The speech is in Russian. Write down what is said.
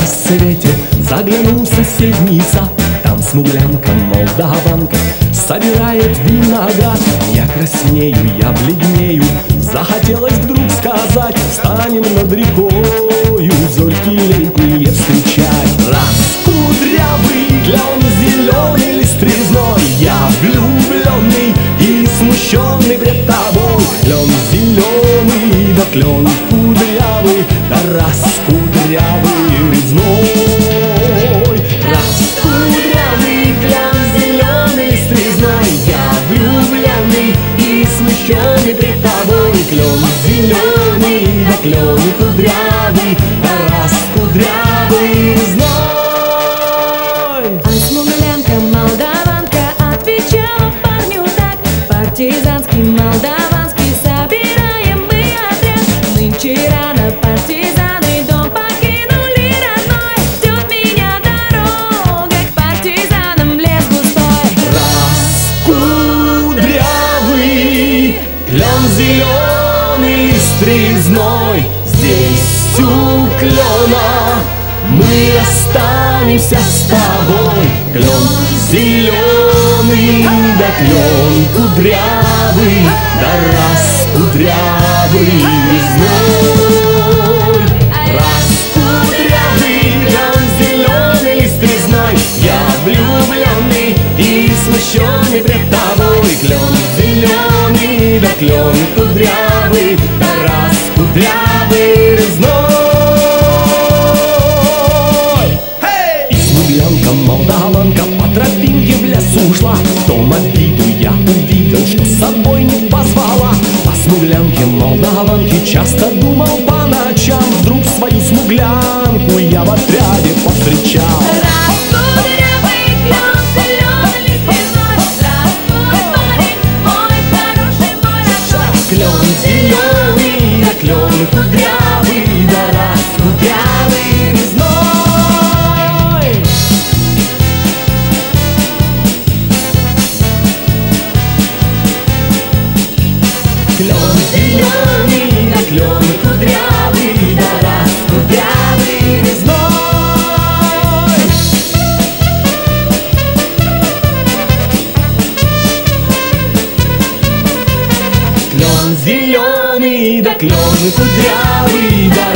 рассвете заглянул в соседний сад. Там смуглянка, молдаванка, собирает виноград. Я краснею, я бледнею, захотелось вдруг сказать: станем над рекою зорьки летние встречать. Раз кудрявый клен, зеленый лист резной, я влюбленный и смущенный пред тобой. Клен зеленый, да клен кудрявый, да раз кудрявый резной. Раз кудрявый клен, зеленый лист резной, я влюбленный и смущенный пред тобой. Клен зеленый, да клен кудрявый, да раз кудрявый резной. А смуглянка, молдаванка отвечала парню так: партизанский, молдаванский, собираем мы отряд. Нынче рано партизаны дом покинули родной. Ждет меня дорога к партизанам в лес густой. Раз кудрявый клен, зеленый лист резной, здесь у клена мы останемся с тобой. Клен зеленый, да клен кудрявый, да раз кудрявый резной. Раз кудрявый клен, зеленый лист резной, я влюбленный и смущенный пред тобой. Клен зеленый, да клен кудрявый, да раз кудрявый резной. Молдаванка по тропинке в лесу ушла. В том обиду я увидел, что с собой не позвала. О смуглянке, молдаванке часто думал по ночам. Вдруг свою смуглянку я в отряде повстречал. Раз кудрявый клен, зеленый лист резной, здравствуй, парень мой, хороший мой родной. Клен зеленый, да клен кудрявый, да раз кудрявый резной. Клен зеленый, да клен кудрявый, да раз кудрявый резной. Клен зеленый, да клен кудрявый, да